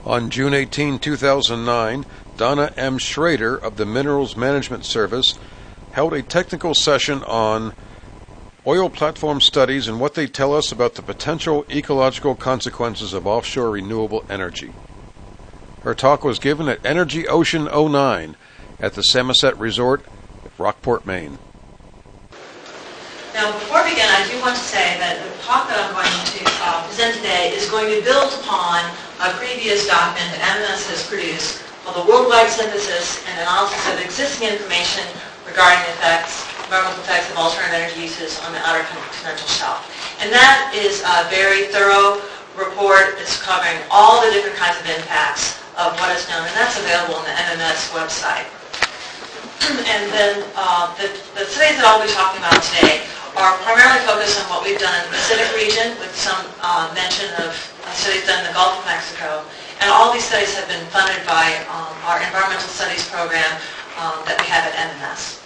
On June 18, 2009, Donna M. Schrader of the Minerals Management Service held a technical session on oil platform studies and what they tell us about the potential ecological consequences of offshore renewable energy. Her talk was given at Energy Ocean 09 at the Samoset Resort, Rockport, Maine. Now, before we begin, I do want to say that the talk that I'm going to present today is going to build upon a previous document that MMS has produced called the Worldwide Synthesis and Analysis of Existing Information Regarding Environmental Effects of Alternative Energy Uses on the Outer Continental Shelf. And that is a very thorough report. It's covering all the different kinds of impacts of what is known, and that's available on the MMS website. And then the studies that I'll be talking about today are primarily focused on what we've done in the Pacific region, with some mention of studies done in the Gulf of Mexico. And all these studies have been funded by our environmental studies program that we have at MMS.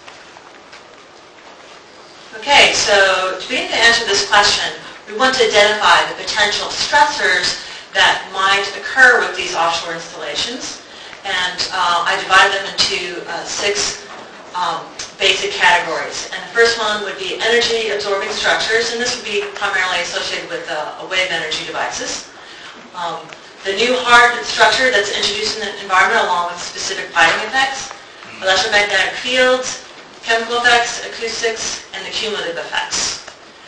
Okay, so to begin to answer this question, we want to identify the potential stressors that might occur with these offshore installations. And I divided them into six basic categories. And the first one would be energy-absorbing structures, and this would be primarily associated with wave energy devices. The new hard structure that's introduced in the environment along with specific fighting effects, electromagnetic fields, chemical effects, acoustics, and the cumulative effects.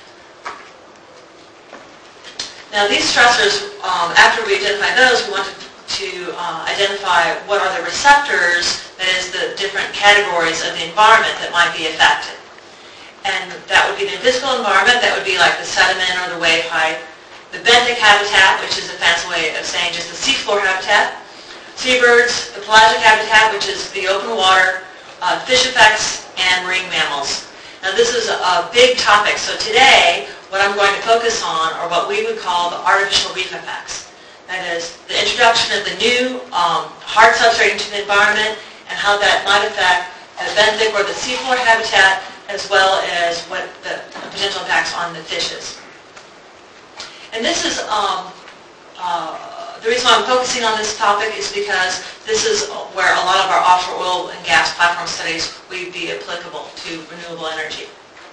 Now these stressors, after we identify those, we want to identify what are the receptors, that is the different categories of the environment that might be affected. And that would be the physical environment, that would be like the sediment or the wave height, the benthic habitat, which is a fancy way of saying just the seafloor habitat, seabirds, the pelagic habitat, which is the open water, fish effects, and marine mammals. Now this is a big topic, so today what I'm going to focus on are what we would call the artificial reef effects. That is, the introduction of the new hard substrate into the environment and how that might affect the benthic or the seafloor habitat, as well as what the potential impacts on the fishes. And this is, the reason why I'm focusing on this topic is because this is where a lot of our offshore oil and gas platform studies would be applicable to renewable energy.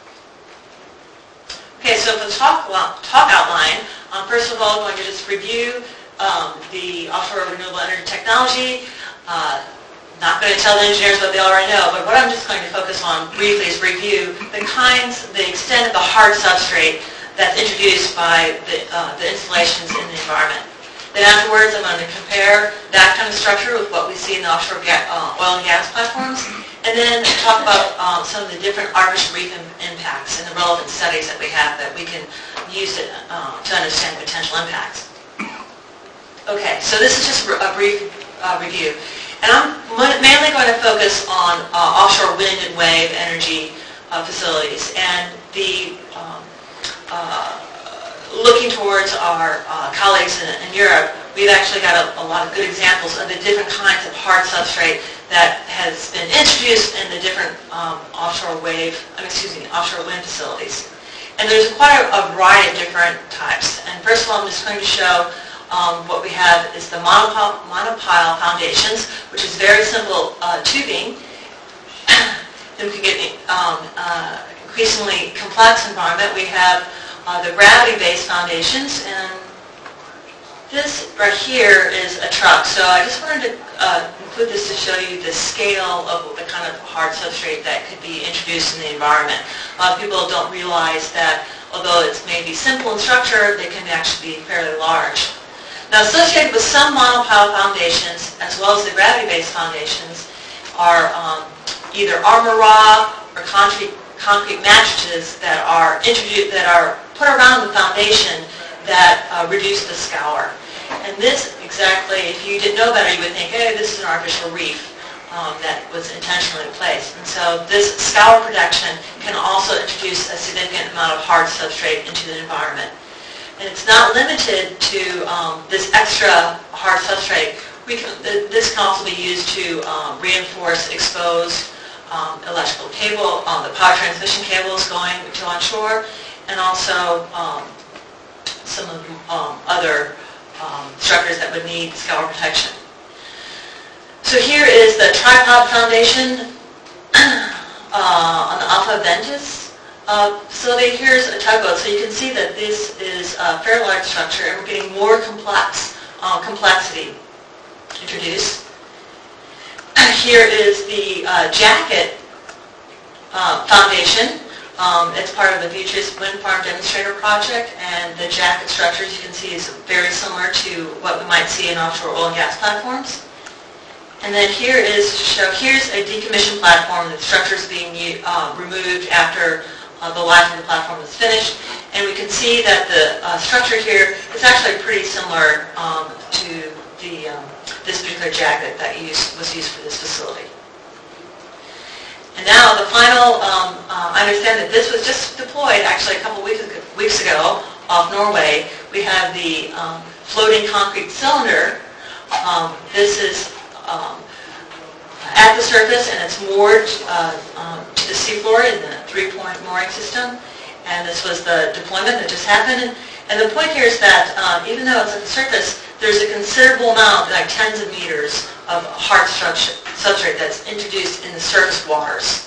Okay, so for the talk outline, first of all, I'm going to just review the offshore renewable energy technology. Not going to tell the engineers what they already know, but what I'm just going to focus on briefly is review the extent of the hard substrate that's introduced by the installations in the environment. Then afterwards, I'm going to compare that kind of structure with what we see in the offshore oil and gas platforms, and then talk about some of the different artificial reef impacts and the relevant studies that we have that we can use to understand potential impacts. Okay, so this is just a brief review. And I'm mainly going to focus on offshore wind and wave energy facilities. And the looking towards our colleagues in Europe, we've actually got a lot of good examples of the different kinds of hard substrate that has been introduced in the different offshore wind facilities. And there's quite a variety of different types. And first of all, I'm just going to show what we have is the monopile foundations, which is very simple tubing. Then we can get increasingly complex environment. We have the gravity-based foundations, and this right here is a truck. So I just wanted to include this to show you the scale of the kind of hard substrate that could be introduced in the environment. A lot of people don't realize that although it's maybe simple in structure, they can actually be fairly large. Now, associated with some monopile foundations, as well as the gravity-based foundations, are either armor rock or concrete matrices that are put around the foundation that reduce the scour. And this exactly, if you didn't know better, you would think, hey, this is an artificial reef that was intentionally placed. And so this scour production can also introduce a significant amount of hard substrate into the environment. And it's not limited to this extra hard substrate. This can also be used to reinforce exposed electrical cable, the power transmission cables going to onshore, and also some of the other structures that would need scour protection. So here is the tripod foundation on the Alpha Ventus facility. Here's a tugboat. So you can see that this is a fairly large structure, and we're getting more complexity introduced. Here is the jacket foundation. It's part of the Beatrice Wind Farm Demonstrator Project, and the jacket structure, as you can see, is very similar to what we might see in offshore oil and gas platforms. And then here is to show, here's a decommissioned platform. The structure is being removed after the life of the platform is finished. And we can see that the structure here is actually pretty similar to the, this particular jacket that was used for this facility. And now the final, I understand that this was just deployed actually a couple weeks ago off Norway. We have the floating concrete cylinder. This is at the surface, and it's moored to the seafloor in the three-point mooring system. And this was the deployment that just happened. And the point here is that even though it's at the surface, there's a considerable amount, like tens of meters, of hard substrate that's introduced in the surface waters.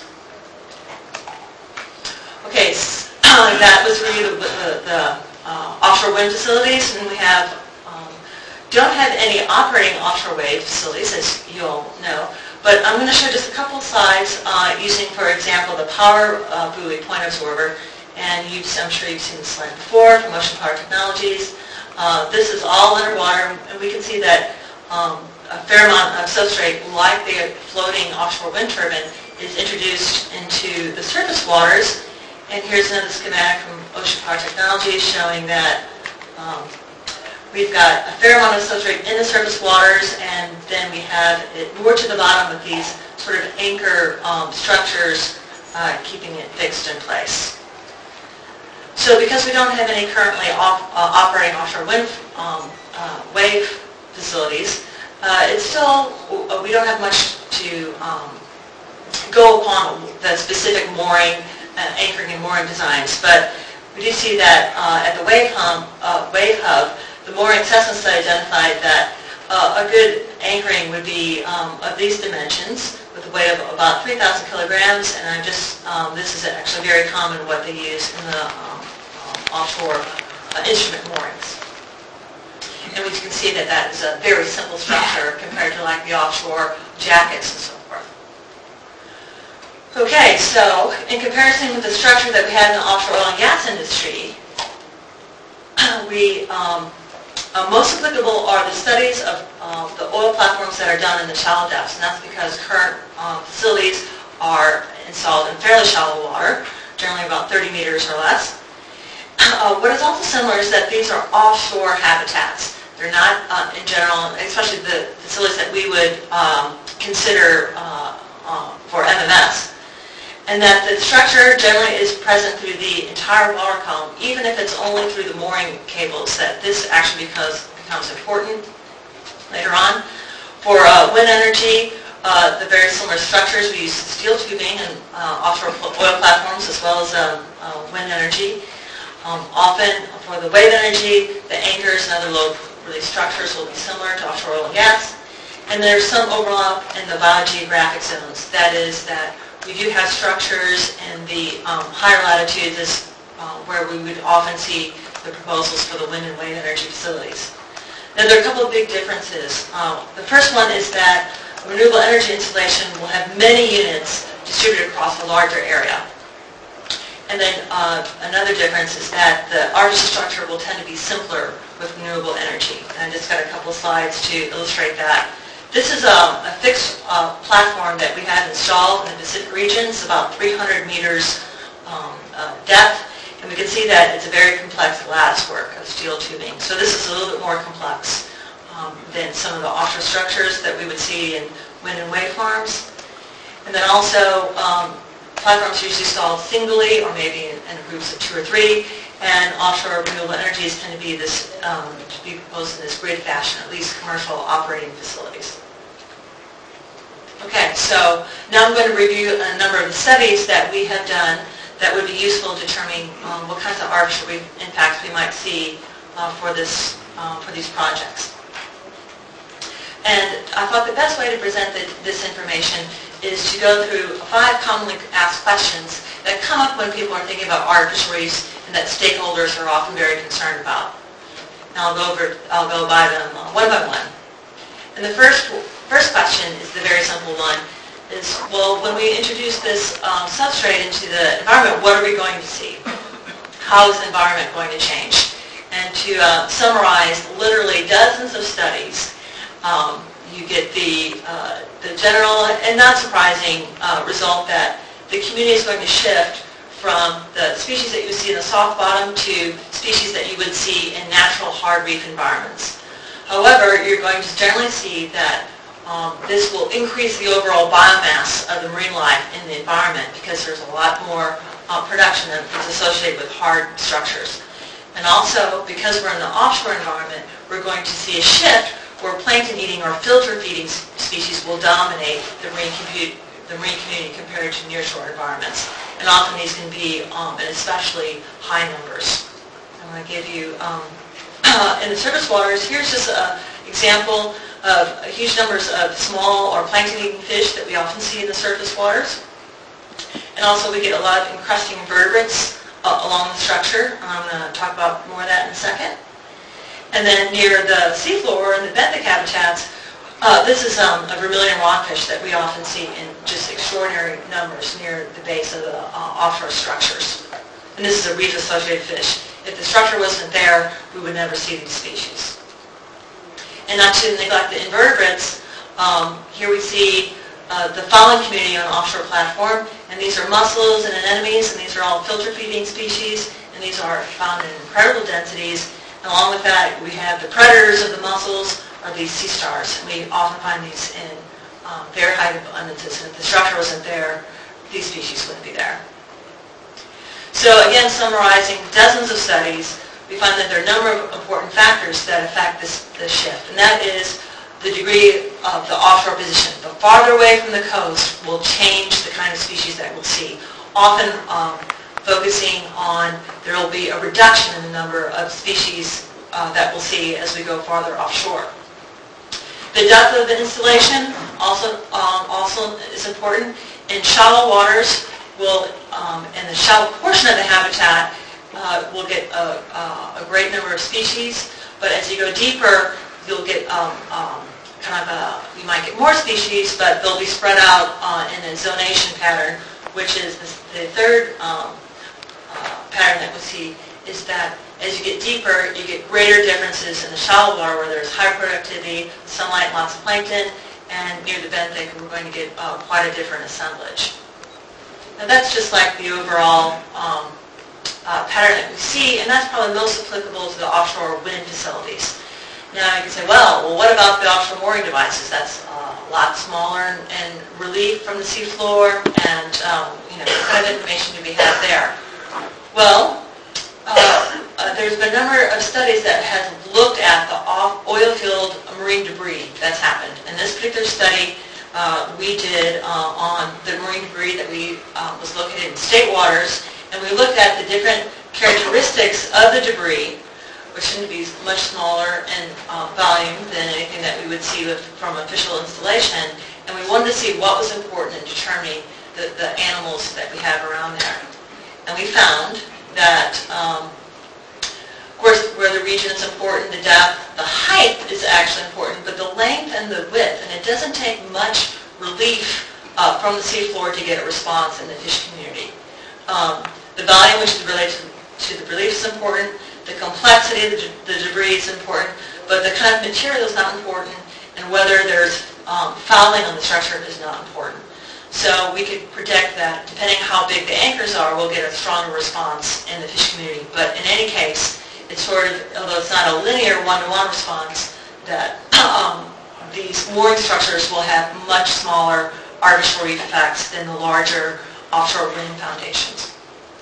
Okay, so that was really the offshore wind facilities, and we don't have any operating offshore wave facilities, as you all know, but I'm going to show just a couple of slides using, for example, the power buoy point absorber, and I'm sure you've seen this slide before from Ocean Power Technologies. This is all underwater, and we can see that a fair amount of substrate, like the floating offshore wind turbine, is introduced into the surface waters. And here's another schematic from Ocean Power Technologies showing that we've got a fair amount of substrate in the surface waters, and then we have it moored to the bottom with these sort of anchor structures keeping it fixed in place. So because we don't have any currently operating offshore wind wave facilities, it's still, we don't have much to go upon the specific mooring, anchoring and mooring designs, but we do see that at the Wave Hub, the mooring assessment study identified that a good anchoring would be of these dimensions with a weight of about 3,000 kilograms, and this is actually very common what they use in the offshore instrument moorings. And we can see that that is a very simple structure compared to like the offshore jackets and so forth. Okay, so in comparison with the structure that we had in the offshore oil and gas industry, most applicable are the studies of the oil platforms that are done in the shallow depths, and that's because current facilities are installed in fairly shallow water, generally about 30 meters or less. What is also similar is that these are offshore habitats. They're not, in general, especially the facilities that we would consider for MMS, and that the structure generally is present through the entire water column, even if it's only through the mooring cables, that this actually becomes important later on. For wind energy, the very similar structures, we use steel tubing and offshore oil platforms as well as wind energy. Often for the wave energy, the anchors and other low-release structures will be similar to offshore oil and gas. And there's some overlap in the biogeographic zones. That is that we do have structures in the higher latitudes where we would often see the proposals for the wind and wave energy facilities. Now there are a couple of big differences. The first one is that a renewable energy installation will have many units distributed across a larger area. And then another difference is that the artificial structure will tend to be simpler with renewable energy. And I just got a couple of slides to illustrate that. This is a fixed platform that we have installed in the Pacific region. It's about 300 meters depth. And we can see that it's a very complex lattice work of steel tubing. So this is a little bit more complex than some of the offshore structures that we would see in wind and wave farms. And then also, platforms are usually installed singly or maybe in groups of 2 or 3, and offshore renewable energies tend to be proposed in this grid fashion, at least commercial operating facilities. Okay, so now I'm going to review a number of the studies that we have done that would be useful in determining what kinds of artificial impacts we might see for this for these projects. And I thought the best way to present this information is to go through 5 commonly asked questions that come up when people are thinking about artificial reefs and that stakeholders are often very concerned about. And I'll go by them one by one. And the first question is the very simple one, is, well, when we introduce this substrate into the environment, what are we going to see? How is the environment going to change? And to summarize literally dozens of studies, you get the general and not surprising result that the community is going to shift from the species that you see in the soft bottom to species that you would see in natural hard reef environments. However, you're going to generally see that this will increase the overall biomass of the marine life in the environment because there's a lot more production that is associated with hard structures. And also, because we're in the offshore environment, we're going to see a shift where plankton-eating or filter-feeding species will dominate the marine community compared to nearshore environments. And often these can be in especially high numbers. I'm going to give you, in the surface waters, here's just an example of huge numbers of small or plankton-eating fish that we often see in the surface waters. And also we get a lot of encrusting invertebrates along the structure. I'm going to talk about more of that in a second. And then near the seafloor in the benthic habitats, this is a vermilion rockfish that we often see in just extraordinary numbers near the base of the offshore structures. And this is a reef-associated fish. If the structure wasn't there, we would never see these species. And not to neglect the invertebrates, here we see the fouling community on an offshore platform, and these are mussels and anemones, and these are all filter-feeding species, and these are found in incredible densities. And along with that, we have the predators of the mussels, are these sea stars, and we often find these in very high abundances, and if the structure wasn't there, these species wouldn't be there. So again, summarizing dozens of studies, we find that there are a number of important factors that affect this shift, and that is the degree of the offshore position. The farther away from the coast will change the kind of species that we'll see. Often focusing on there will be a reduction in the number of species that we'll see as we go farther offshore. The depth of the installation also is important. In shallow waters, in the shallow portion of the habitat, we'll get a great number of species, but as you go deeper, you'll get you might get more species, but they'll be spread out in a zonation pattern, which is the third pattern that we'll see, is that as you get deeper, you get greater differences in the shallow water where there's high productivity, sunlight, lots of plankton, and near the benthic, we're going to get quite a different assemblage. Now that's just like the overall pattern that we see, and that's probably most applicable to the offshore wind facilities. Now you can say, well, what about the offshore mooring devices? That's a lot smaller and relief from the seafloor, and what kind of information do we have there? Well, there's been a number of studies that have looked at the oil-filled marine debris that's happened. In this particular study, we did on the marine debris that was located in state waters, and we looked at the different characteristics of the debris, which tend to be much smaller in volume than anything that we would see from a official installation, and we wanted to see what was important in determining the animals that we have around there. And we found that, of course, where the region is important, the depth, the height is actually important, but the length and the width, and it doesn't take much relief from the seafloor to get a response in the fish community. The volume, which is related to the relief, is important. The complexity of the debris is important, but the kind of material is not important, and whether there's fouling on the structure is not important. So we could predict that depending on how big the anchors are, we'll get a stronger response in the fish community. But in any case, it's sort of, although it's not a linear one-to-one response, that these mooring structures will have much smaller artificial reef effects than the larger offshore wind foundations.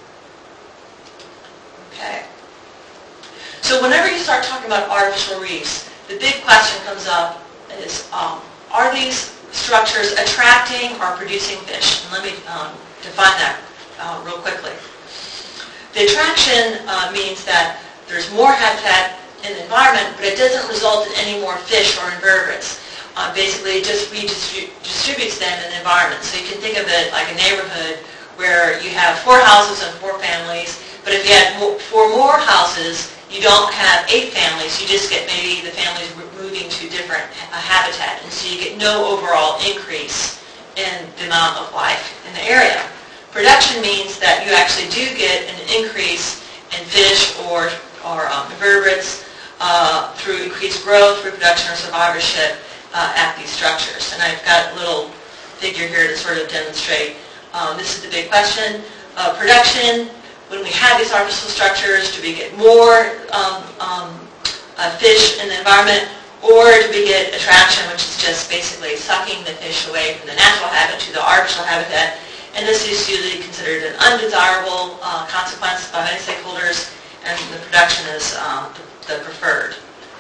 Okay. So whenever you start talking about artificial reefs, the big question comes up is, are these structures attracting or producing fish? And let me define that real quickly. The attraction means that there's more habitat in the environment, but it doesn't result in any more fish or invertebrates. Basically, it just redistributes them in the environment. So you can think of it like a neighborhood where you have 4 houses and 4 families, but if you had 4 more houses, you don't have 8 families, you just get maybe the families moving to different habitat, and so you get no overall increase in the amount of life in the area. Production means that you actually do get an increase in fish or invertebrates through increased growth, reproduction, or survivorship at these structures. And I've got a little figure here to sort of demonstrate. This is the big question. Production, when we have these artificial structures, do we get more fish in the environment, or do we get attraction, which is just basically sucking the fish away from the natural habitat to the artificial habitat? And this is usually considered an undesirable consequence by many stakeholders, and the production is the preferred.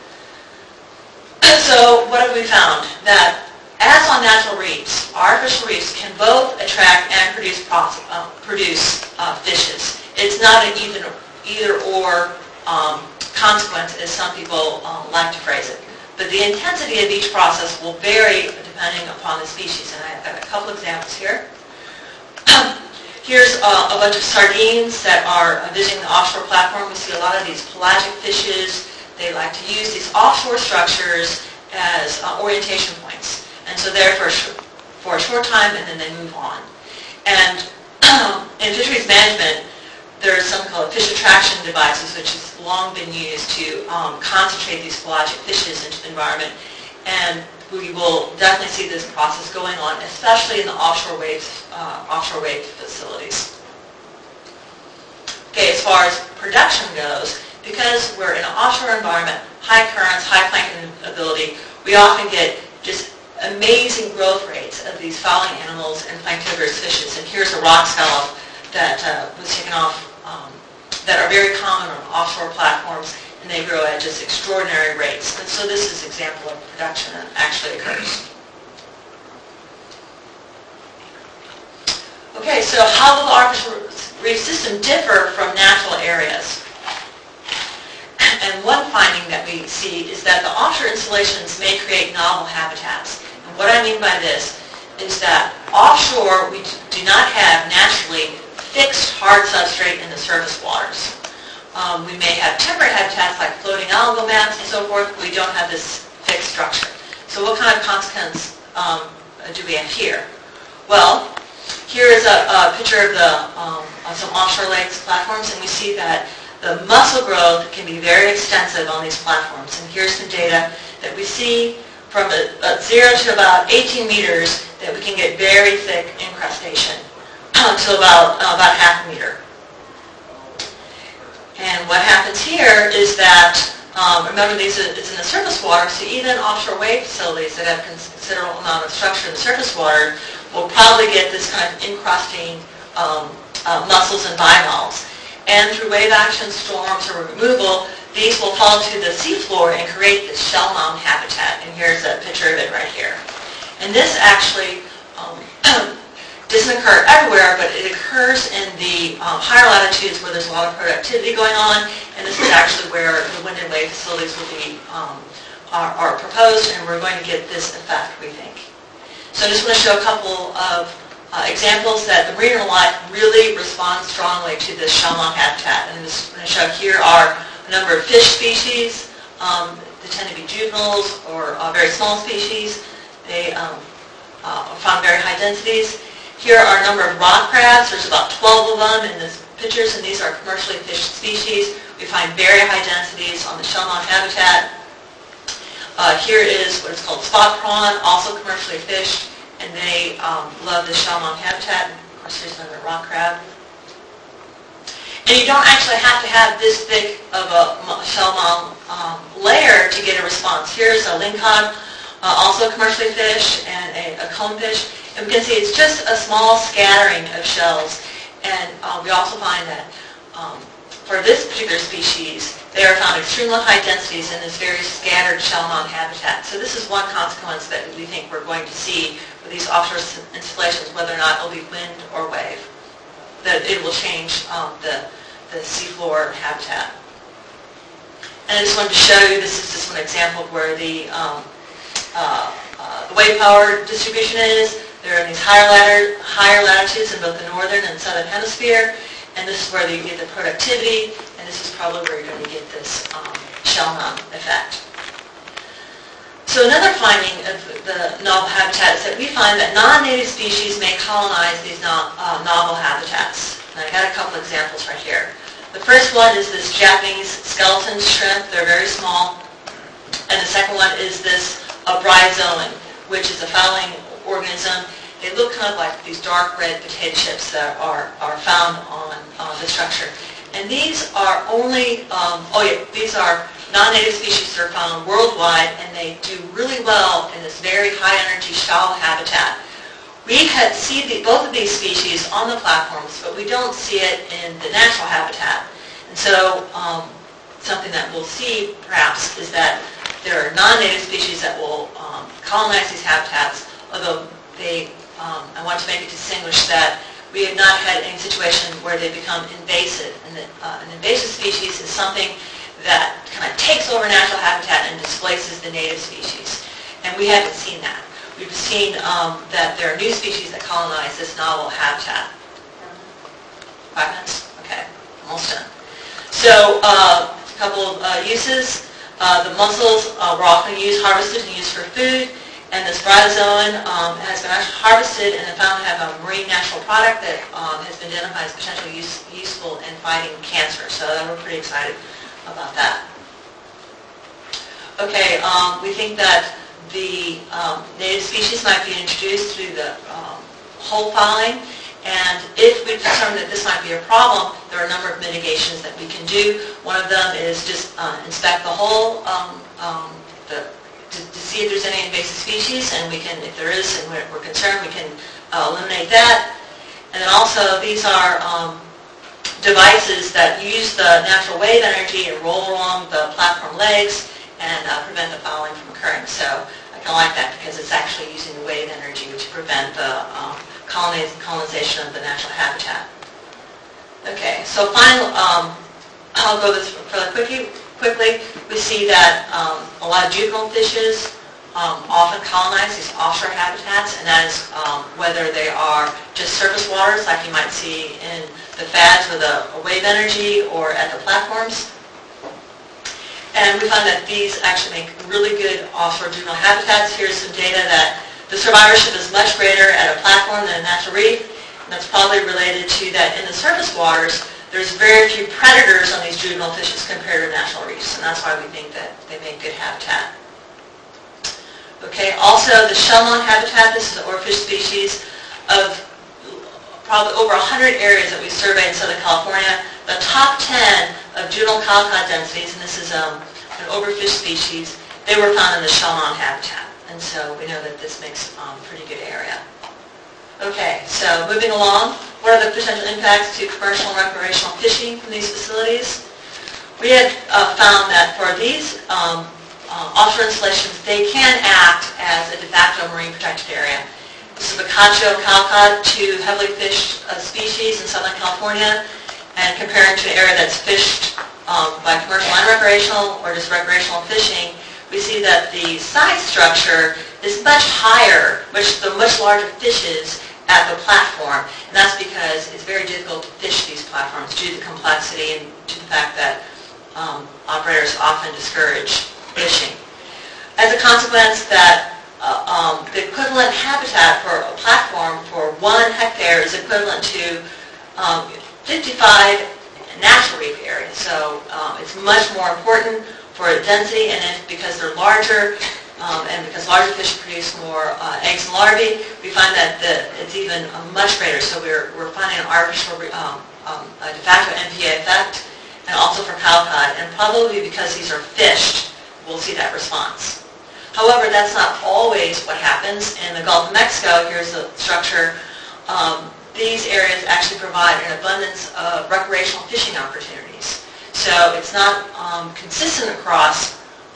So what have we found? That as on natural reefs, artificial reefs can both attract and produce fishes. It's not an either-or consequence, as some people like to phrase it. But the intensity of each process will vary depending upon the species. And I've got a couple examples here. Here's a bunch of sardines that are visiting the offshore platform. We see a lot of these pelagic fishes. They like to use these offshore structures as orientation points. And so they're for a short time, and then they move on. And in fisheries management, there are something called fish attraction devices, which has long been used to concentrate these pelagic fishes into the environment. And we will definitely see this process going on, especially in the offshore wave facilities. Okay, as far as production goes, because we're in an offshore environment, high currents, high plankton ability, we often get just amazing growth rates of these fouling animals and planktivorous fishes. And here's a rock scallop that was taken off, that are very common on offshore platforms, and they grow at just extraordinary rates. And so this is an example of production that actually occurs. Okay, so how will the artificial reef system differ from natural areas? And one finding that we see is that the offshore installations may create novel habitats. And what I mean by this is that offshore we do not have naturally fixed hard substrate in the surface waters. We may have temporary habitats like floating algal mats and so forth, but we don't have this fixed structure. So what kind of consequence do we have here? Well, here is a picture of some offshore lakes platforms, and we see that the mussel growth can be very extensive on these platforms. And here's some data that we see from 0 to about 18 meters that we can get very thick incrustation to about half a meter. And what happens here is that, remember it's in the surface water, so even offshore wave facilities that have considerable amount of structure in the surface water will probably get this kind of encrusting mussels and bivalves. And through wave action, storms, or removal, these will fall to the seafloor and create this shell mound habitat. And here's a picture of it right here. And this actually doesn't occur everywhere, but it occurs in the higher latitudes where there's a lot of productivity going on. And this is actually where the wind and wave facilities will be are proposed, and we're going to get this effect, we think. So I just want to show a couple of examples that the marine life really responds strongly to this shell mound habitat. And I'm just going to show here are a number of fish species. They tend to be juveniles or very small species. They are found very high densities. Here are a number of rock crabs. There's about 12 of them in these pictures, and these are commercially fished species. We find very high densities on the shell mound habitat. Here is what is called spot prawn, also commercially fished, and they love the shell mound habitat. Of course, here's another rock crab. And you don't actually have to have this thick of a shell mound layer to get a response. Here's a lingcod, also commercially fished, and a conefish. And we can see it's just a small scattering of shells. And we also find that for this particular species, they are found extremely high densities in this very scattered shell mound habitat. So this is one consequence that we think we're going to see with these offshore installations, whether or not it will be wind or wave, that it will change the seafloor habitat. And I just wanted to show you, this is just one example of where the wave power distribution is. There are these higher latitudes in both the northern and southern hemisphere, and this is where you get the productivity, and this is probably where you're going to get this Shell-Nom effect. So another finding of the novel habitat is that we find that non-native species may colonize these novel habitats. And I got a couple examples right here. The first one is this Japanese skeleton shrimp. They're very small. And the second one is this bryozoan, which is a fouling organism. They look kind of like these dark red potato chips that are found on the structure. And these are only, these are non-native species that are found worldwide, and they do really well in this very high energy shallow habitat. We see both of these species on the platforms, but we don't see it in the natural habitat. And so something that we'll see perhaps is that there are non-native species that will colonize these habitats, although I want to make it distinguished that we have not had any situation where they become invasive. And an invasive species is something that kind of takes over natural habitat and displaces the native species. And we haven't seen that. We've seen that there are new species that colonize this novel habitat. 5 minutes? Okay, almost done. So a couple of uses. The mussels were often harvested and used for food. And this bryozoan has been actually harvested and found to have a marine natural product that has been identified as potentially useful in fighting cancer. So we're pretty excited about that. Okay, we think that the native species might be introduced through the hole fouling, and if we determine that this might be a problem, there are a number of mitigations that we can do. One of them is just inspect the hole to see if there's any invasive species, and we can, if there is and we're concerned, we can eliminate that. And then also these are devices that use the natural wave energy and roll along the platform legs and prevent the fouling from occurring. So I kind of like that because it's actually using the wave energy to prevent the colonization of the natural habitat. Okay, so final, I'll go this fairly quickly. We see that a lot of juvenile fishes often colonize these offshore habitats, and that is whether they are just surface waters like you might see in the FADs with a wave energy or at the platforms. And we find that these actually make really good offshore juvenile habitats. Here's some data that the survivorship is much greater at a platform than a natural reef, and that's probably related to that in the surface waters there's very few predators on these juvenile fishes compared to natural reefs, and that's why we think that they make good habitat. Okay, also the Shell-Nom habitat, this is an oarfish species of probably over 100 areas that we surveyed in Southern California. The top 10 of juvenile calicod densities, and this is an overfish species, they were found in the Shell-Nom habitat, and so we know that this makes a pretty good area. Okay, so moving along, what are the potential impacts to commercial and recreational fishing from these facilities? We had found that for these offshore installations, they can act as a de facto marine protected area. This is the Cacho calicod, two heavily fished species in Southern California, and comparing to an area that's fished by commercial and recreational or just recreational fishing, we see that the size structure is much higher, the much larger fishes at the platform, and that's because it's very difficult to fish these platforms due to the complexity and to the fact that operators often discourage fishing. As a consequence, that the equivalent habitat for a platform for 1 hectare is equivalent to 55 natural reef areas. So it's much more important for density, and because they're larger, and because larger fish produce more eggs and larvae, we find that it's even much greater. So we're finding an artificial de facto MPA effect, and also for calicod, and probably because these are fished, we'll see that response. However, that's not always what happens. In the Gulf of Mexico, here's the structure. These areas actually provide an abundance of recreational fishing opportunities. So it's not consistent across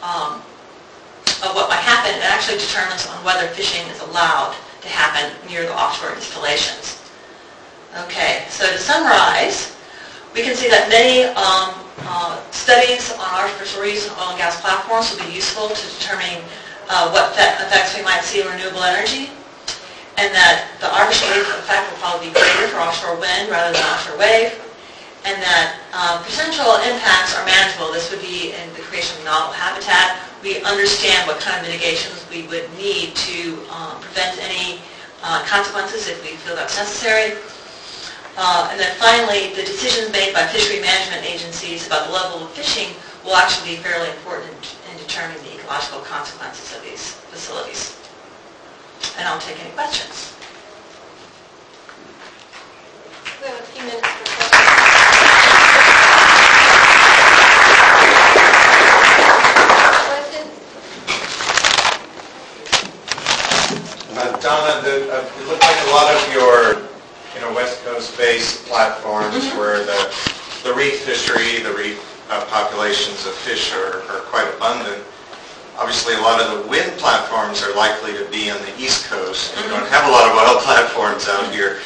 what might happen. It actually determines on whether fishing is allowed to happen near the offshore installations. Okay, so to summarize, we can see that many Studies on artificial reefs and oil and gas platforms will be useful to determining what effects we might see in renewable energy, and that the artificial reef effect will probably be greater for offshore wind rather than offshore wave, and that potential impacts are manageable. This would be in the creation of novel habitat. We understand what kind of mitigations we would need to prevent any consequences if we feel that's necessary. And then finally, the decisions made by fishery management agencies about the level of fishing will actually be fairly important in determining the ecological consequences of these facilities. And I'll take any questions. We have a few minutes for questions. Donna, it looked like a lot of your West Coast-based platforms where the reef fishery, the reef populations of fish are quite abundant. Obviously, a lot of the wind platforms are likely to be on the East Coast. We don't have a lot of oil platforms out here.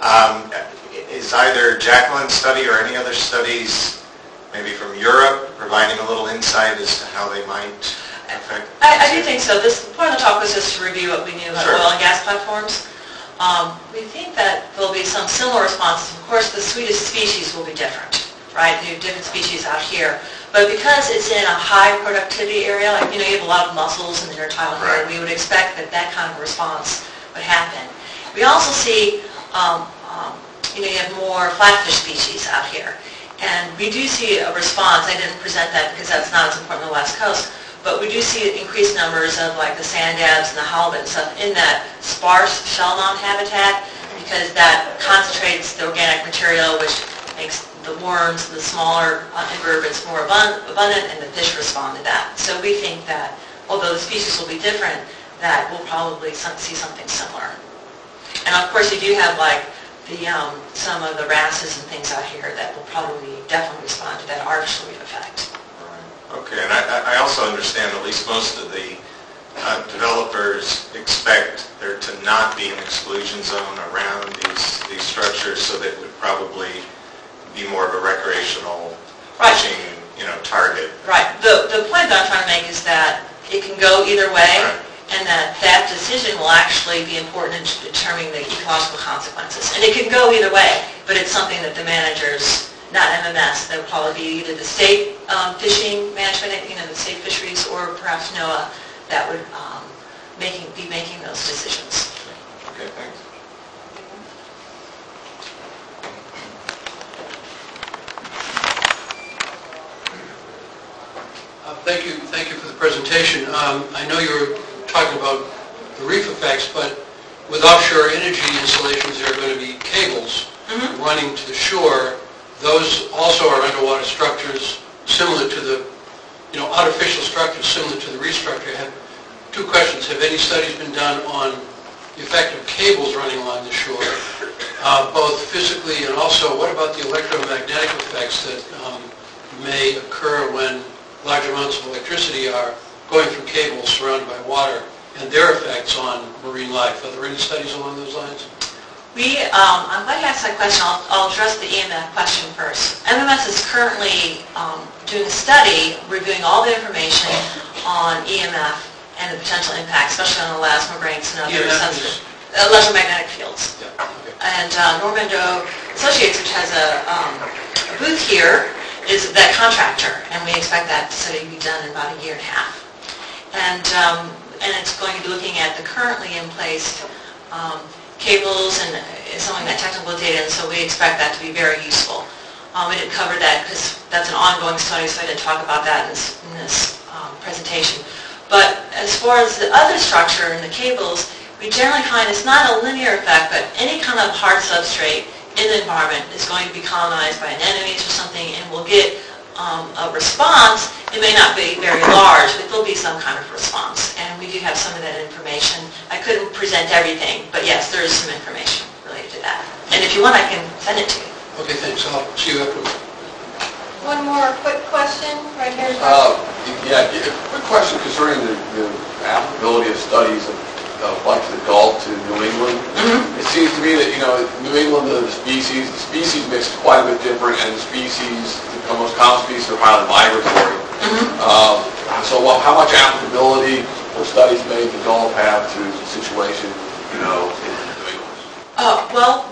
Is either Jacqueline's study or any other studies, maybe from Europe, providing a little insight as to how they might affect? I do think so. This part of the talk was just to review what we knew about oil and gas platforms. We think that there'll be some similar responses. Of course, the Swedish species will be different, right? You have different species out here. But because it's in a high productivity area, like, you have a lot of mussels in the intertidal area, we would expect that that kind of response would happen. We also see, you have more flatfish species out here. And we do see a response. I didn't present that because that's not as important on the West Coast. But we do see increased numbers of like the sand dabs and the halibut and stuff in that sparse shell mound habitat, because that concentrates the organic material, which makes the worms, the smaller invertebrates more abundant, and the fish respond to that. So we think that, although the species will be different, that we'll probably see something similar. And of course you do have like some of the wrasses and things out here that will probably definitely respond to that artificial reef effect. Okay, and I also understand at least most of the developers expect there to not be an exclusion zone around these structures, so that it would probably be more of a recreational fishing target. Right. The point that I'm trying to make is that it can go either way, and that decision will actually be important in determining the ecological consequences. And it can go either way, but it's something that the managers, not MMS, that would probably be either the state fishing management, the state fisheries, or perhaps NOAA, that would be making those decisions. Okay, thanks. Thank you for the presentation. I know you were talking about the reef effects, but with offshore energy installations, there are going to be cables running to the shore. Those also are underwater structures similar to the, artificial structures similar to the reef structure. I have two questions. Have any studies been done on the effect of cables running along the shore, both physically and also what about the electromagnetic effects that may occur when large amounts of electricity are going through cables surrounded by water, and their effects on marine life? Are there any studies along those lines? I'm glad you asked that question. I'll address the EMF question first. MMS is currently doing a study reviewing all the information on EMF and the potential impact, especially on elasmobranchs and other sensitive electromagnetic fields. Yeah. Okay. And Norman Doe Associates, which has a booth here, is that contractor, and we expect that study to be done in about a year and a half. And it's going to be looking at the currently in place cables and some of that technical data, and so we expect that to be very useful. We didn't cover that because that's an ongoing study, so I didn't talk about that in this presentation. But as far as the other structure and the cables, we generally find it's not a linear effect, but any kind of hard substrate in the environment is going to be colonized by anemones or something, and we'll get a response. It may not be very large, but there'll be some kind of response. And we do have some of that information. I couldn't present everything, but yes, there is some information related to that. And if you want, I can send it to you. Okay, thanks. I'll see you afterwards. One more quick question right here. Yeah, quick question concerning the applicability of studies of like the Gulf to New England. It seems to me that, New England, the species mix is quite a bit different, and the most common species are highly migratory. So how much applicability or studies made the Gulf have to the situation, in New England? Well,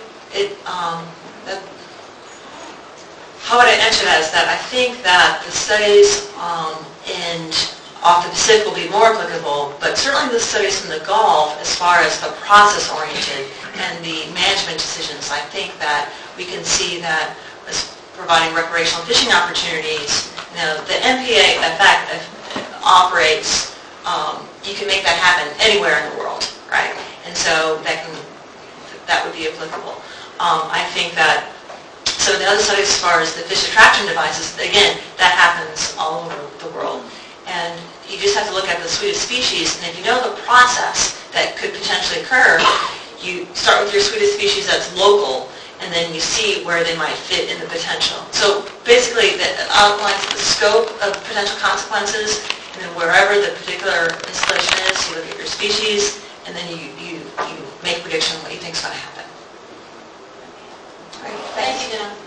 how would I answer that is that I think that the studies off the Pacific will be more applicable, but certainly the studies in the Gulf, as far as the process-oriented and the management decisions, I think that we can see that as providing recreational fishing opportunities. The MPA, in fact, operates, you can make that happen anywhere in the world, right? And so that would be applicable. I think that, so the other studies as far as the fish attraction devices, again, that happens all over the world. And you just have to look at the suite of species, and if you know the process that could potentially occur, you start with your suite of species that's local, and then you see where they might fit in the potential. So basically, that outlines the scope of potential consequences, and then wherever the particular installation is, you look at your species, and then you make a prediction of what you think is going to happen. Thank you, Jen.